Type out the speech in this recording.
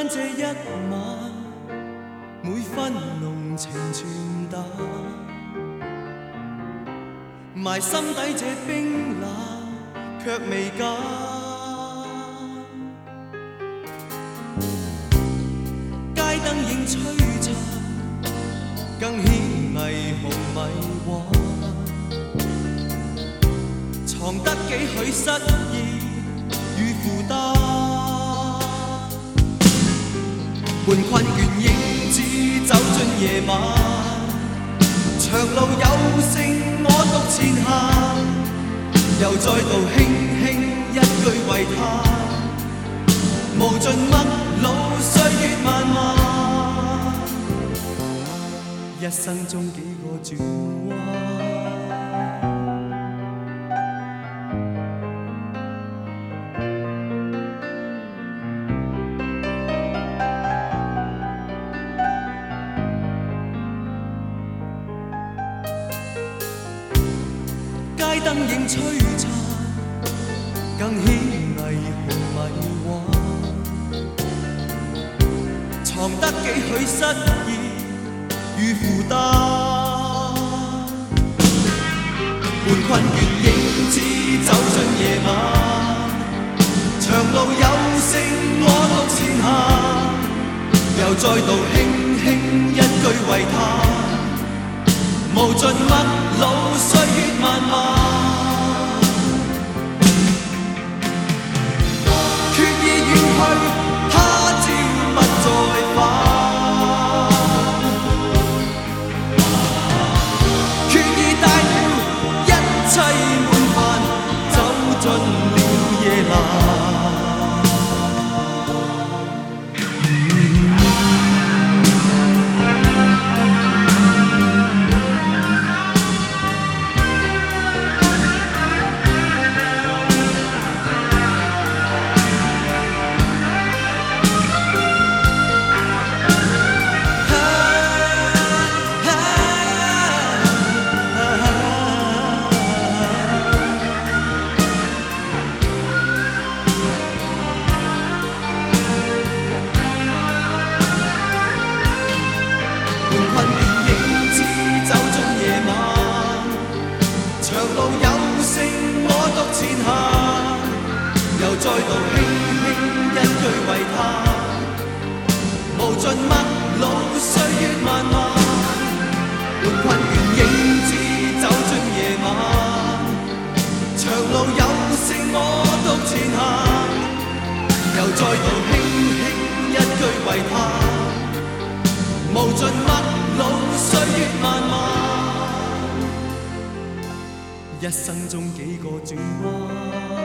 間這一晚，每分濃情傳達，埋心底這冰冷卻未減。街燈影璀璨，更顯霓虹迷幻，藏得幾許失意與負擔。半困倦影子走進夜晚，長路有剩我獨前行，又再度輕輕一句為他，無盡陌路歲月漫漫，一生中幾個轉彎。街燈影璀璨，更顯霓虹迷幻，藏得幾許失意與負擔。半困倦影子走進夜晚，長路有剩我獨前行，又再度輕輕一句為他，無盡陌路歲月漫漫。再度輕輕一句為他，無盡陌路歲月漫漫。半困倦影子走進夜晚，長路有剩我獨前行，又再度輕輕一句為他，無盡陌路歲月漫漫，一生中幾個轉彎。